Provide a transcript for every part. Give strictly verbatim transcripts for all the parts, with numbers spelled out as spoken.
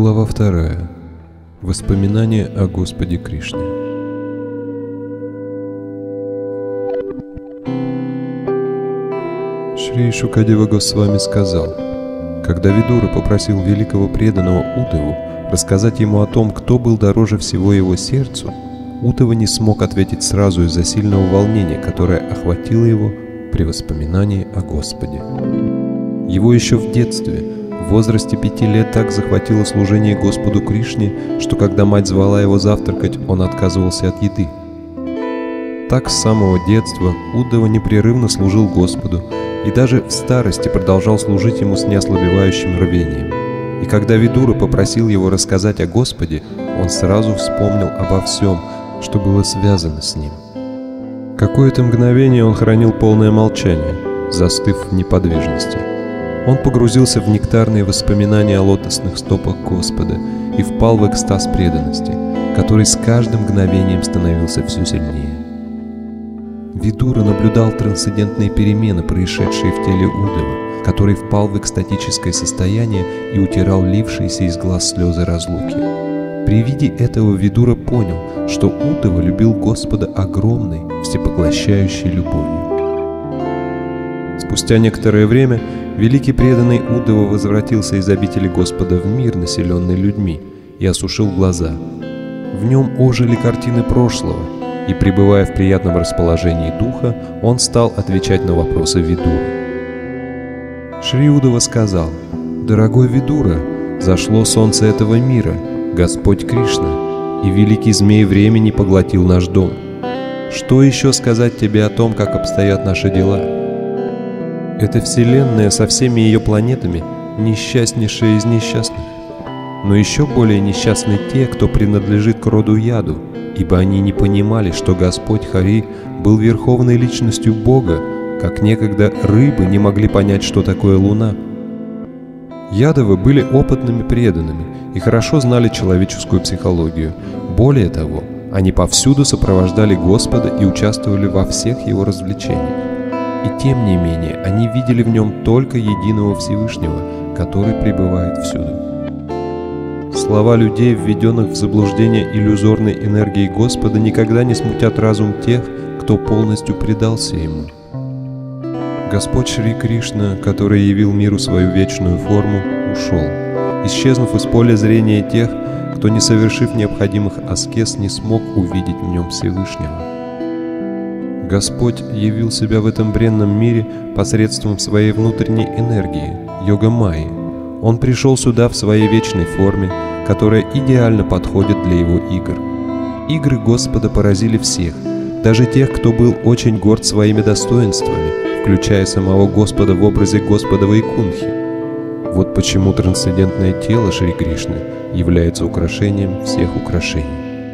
Глава вторая. Воспоминания о Господе Кришне. Шри Шукадева Госвами сказал: когда Видура попросил великого преданного Уддаву рассказать ему о том, кто был дороже всего его сердцу, Уддава не смог ответить сразу из-за сильного волнения, которое охватило его при воспоминании о Господе. Его еще в детстве, в возрасте пяти лет, так захватило служение Господу Кришне, что когда мать звала его завтракать, он отказывался от еды. Так с самого детства Уддава непрерывно служил Господу и даже в старости продолжал служить ему с неослабевающим рвением. И когда Видура попросил его рассказать о Господе, он сразу вспомнил обо всем, что было связано с ним. Какое-то мгновение он хранил полное молчание, застыв в неподвижности. Он погрузился в нектарные воспоминания о лотосных стопах Господа и впал в экстаз преданности, который с каждым мгновением становился все сильнее. Видура наблюдал трансцендентные перемены, происшедшие в теле Уддавы, который впал в экстатическое состояние и утирал лившиеся из глаз слезы разлуки. При виде этого Видура понял, что Уддава любил Господа огромной, всепоглощающей любовью. Спустя некоторое время великий преданный Уддава возвратился из обители Господа в мир, населенный людьми, и осушил глаза. В нем ожили картины прошлого, и, пребывая в приятном расположении духа, он стал отвечать на вопросы Видуры. Шри Уддава сказал: «Дорогой Видура, зашло солнце этого мира, Господь Кришна, и великий змей времени поглотил наш дом. Что еще сказать тебе о том, как обстоят наши дела? Эта вселенная со всеми ее планетами несчастнейшая из несчастных. Но еще более несчастны те, кто принадлежит к роду Яду, ибо они не понимали, что Господь Хари был верховной личностью Бога, как некогда рыбы не могли понять, что такое луна. Ядовы были опытными преданными и хорошо знали человеческую психологию. Более того, они повсюду сопровождали Господа и участвовали во всех его развлечениях. И тем не менее, они видели в нем только единого Всевышнего, который пребывает всюду. Слова людей, введенных в заблуждение иллюзорной энергией Господа, никогда не смутят разум тех, кто полностью предался Ему. Господь Шри Кришна, который явил миру свою вечную форму, ушел, исчезнув из поля зрения тех, кто, не совершив необходимых аскез, не смог увидеть в нем Всевышнего. Господь явил себя в этом бренном мире посредством своей внутренней энергии, йога-майи. Он пришел сюда в своей вечной форме, которая идеально подходит для его игр. Игры Господа поразили всех, даже тех, кто был очень горд своими достоинствами, включая самого Господа в образе Господа Вайкунтхи. Вот почему трансцендентное тело Шри Кришны является украшением всех украшений.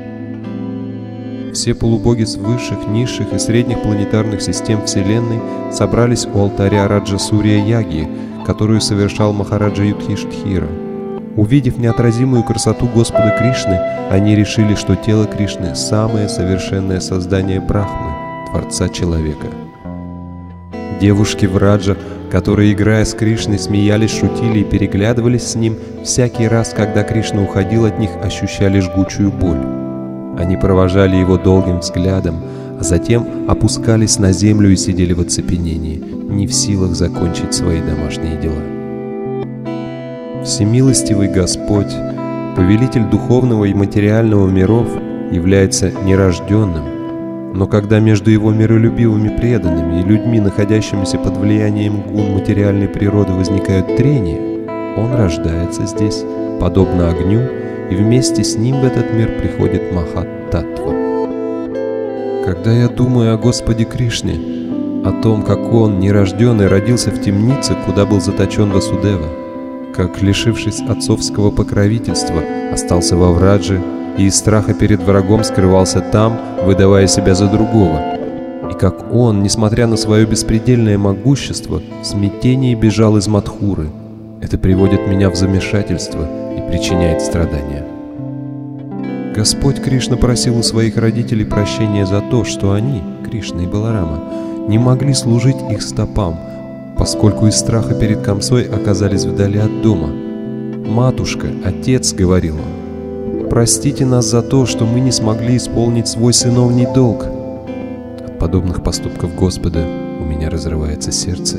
Все полубоги с высших, низших и средних планетарных систем Вселенной собрались у алтаря Раджа-Сурья-Яги, которую совершал Махараджа Юдхиштхира. Увидев неотразимую красоту Господа Кришны, они решили, что тело Кришны – самое совершенное создание Брахмы, Творца Человека. Девушки в Раджа, которые, играя с Кришной, смеялись, шутили и переглядывались с ним, всякий раз, когда Кришна уходил от них, ощущали жгучую боль. Они провожали его долгим взглядом, а затем опускались на землю и сидели в оцепенении, не в силах закончить свои домашние дела. Всемилостивый Господь, повелитель духовного и материального миров, является нерожденным, но когда между его миролюбивыми преданными и людьми, находящимися под влиянием гун материальной природы, возникают трения, он рождается здесь, подобно огню, и вместе с ним в этот мир приходит Махат-Таттва. Когда я думаю о Господе Кришне, о том, как он, нерожденный, родился в темнице, куда был заточен Васудева, как, лишившись отцовского покровительства, остался во Врадже и из страха перед врагом скрывался там, выдавая себя за другого, и как он, несмотря на свое беспредельное могущество, в смятении бежал из Мадхуры, это приводит меня в замешательство и причиняет страдания. Господь Кришна просил у своих родителей прощения за то, что они, Кришна и Баларама, не могли служить их стопам, поскольку из страха перед Камсой оказались вдали от дома. «Матушка, отец», — говорил он, — «простите нас за то, что мы не смогли исполнить свой сыновний долг». От подобных поступков Господа у меня разрывается сердце.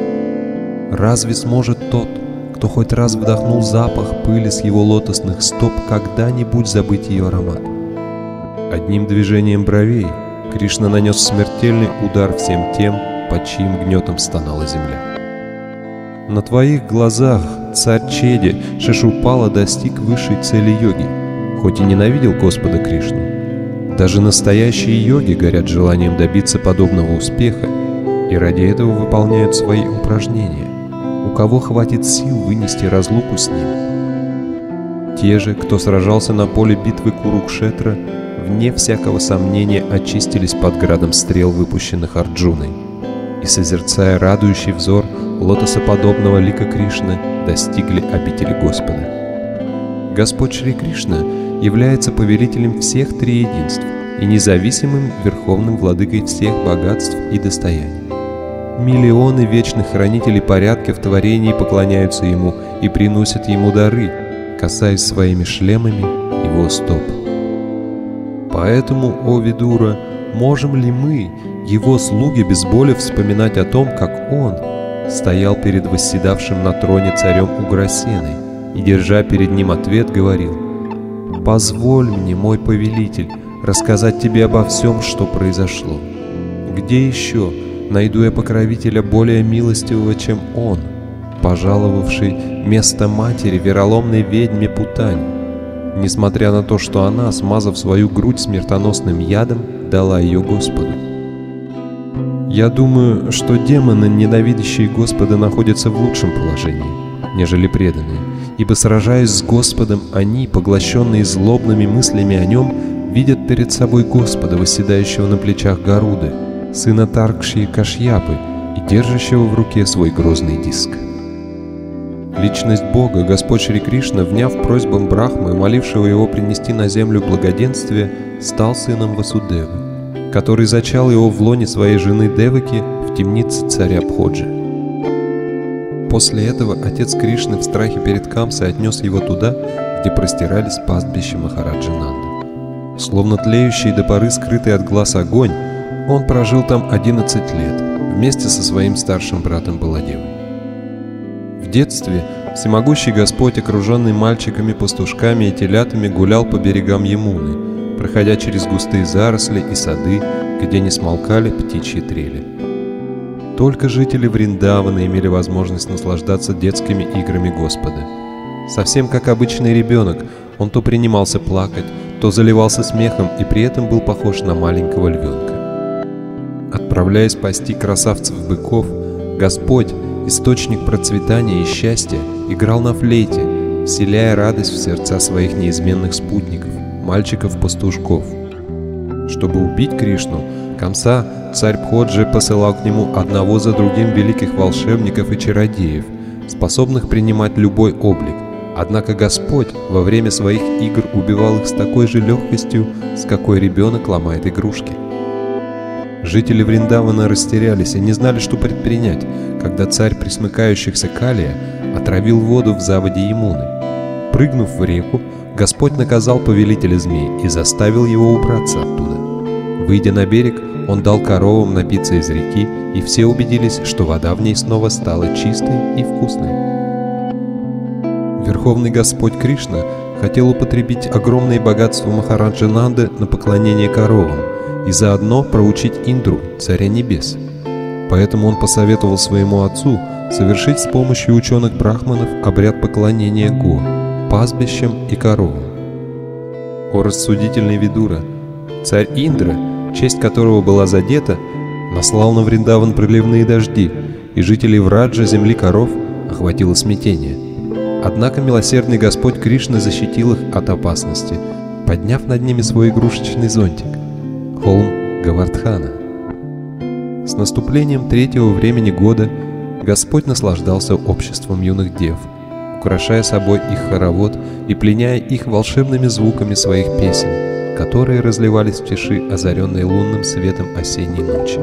Разве сможет тот, кто хоть раз вдохнул запах пыли с его лотосных стоп, когда-нибудь забыть ее аромат? Одним движением бровей Кришна нанес смертельный удар всем тем, под чьим гнетом стонала земля. На твоих глазах царь Чеди Шишупала достиг высшей цели йоги, хоть и ненавидел Господа Кришну. Даже настоящие йоги горят желанием добиться подобного успеха и ради этого выполняют свои упражнения. У кого хватит сил вынести разлуку с ним? Те же, кто сражался на поле битвы Курукшетра, вне всякого сомнения очистились под градом стрел, выпущенных Арджуной, и, созерцая радующий взор лотосоподобного лика Кришны, достигли обители Господа. Господь Шри Кришна является повелителем всех триединств и независимым верховным владыкой всех богатств и достояний. Миллионы вечных хранителей порядка в творении поклоняются Ему и приносят Ему дары, касаясь своими шлемами Его стоп. Поэтому, о Видура, можем ли мы, Его слуги, без боли вспоминать о том, как Он стоял перед восседавшим на троне царем Уграсеной и, держа перед ним ответ, говорил: «Позволь мне, мой повелитель, рассказать тебе обо всем, что произошло. Где еще найду я покровителя более милостивого, чем он, пожаловавший место матери вероломной ведьме Путани, несмотря на то, что она, смазав свою грудь смертоносным ядом, дала ее Господу? Я думаю, что демоны, ненавидящие Господа, находятся в лучшем положении, нежели преданные, ибо, сражаясь с Господом, они, поглощенные злобными мыслями о Нем, видят перед собой Господа, восседающего на плечах Гаруды, сына Таркши Кашьяпы и держащего в руке свой грозный диск. Личность Бога, Господь Шри Кришна, вняв просьбам Брахмы, молившего его принести на землю благоденствие, стал сыном Васудевы, который зачал его в лоне своей жены Деваки в темнице царя Бходжи. После этого отец Кришны в страхе перед Камсой отнес его туда, где простирались пастбища Махараджи Нанды. Словно тлеющий до поры скрытый от глаз огонь, он прожил там одиннадцать лет вместе со своим старшим братом Баладевой. В детстве всемогущий Господь, окруженный мальчиками-пастушками и телятами, гулял по берегам Ямуны, проходя через густые заросли и сады, где не смолкали птичьи трели. Только жители Вриндавана имели возможность наслаждаться детскими играми Господа. Совсем как обычный ребенок, он то принимался плакать, то заливался смехом и при этом был похож на маленького львенка. Отправляясь пасти красавцев-быков, Господь, источник процветания и счастья, играл на флейте, вселяя радость в сердца своих неизменных спутников, мальчиков-пастушков. Чтобы убить Кришну, Камса, царь Бходжи, посылал к нему одного за другим великих волшебников и чародеев, способных принимать любой облик. Однако Господь во время своих игр убивал их с такой же легкостью, с какой ребенок ломает игрушки. Жители Вриндавана растерялись и не знали, что предпринять, когда царь пресмыкающихся Калия отравил воду в заводе Ямуны. Прыгнув в реку, Господь наказал повелителя змей и заставил его убраться оттуда. Выйдя на берег, он дал коровам напиться из реки, и все убедились, что вода в ней снова стала чистой и вкусной. Верховный Господь Кришна хотел употребить огромные богатства Махараджи Нанды на поклонение коровам и заодно проучить Индру, царя небес. Поэтому он посоветовал своему отцу совершить с помощью ученых-брахманов обряд поклонения Го, пастбищам и коровам. О рассудительный Видура! Царь Индра, честь которого была задета, наслал на Вриндаван проливные дожди, и жителей Враджа, земли коров, охватило смятение. Однако милосердный Господь Кришна защитил их от опасности, подняв над ними свой игрушечный зонтик — холм Гавардхана. С наступлением третьего времени года Господь наслаждался обществом юных дев, украшая собой их хоровод и пленяя их волшебными звуками своих песен, которые разливались в тиши, озаренной лунным светом осенней ночи.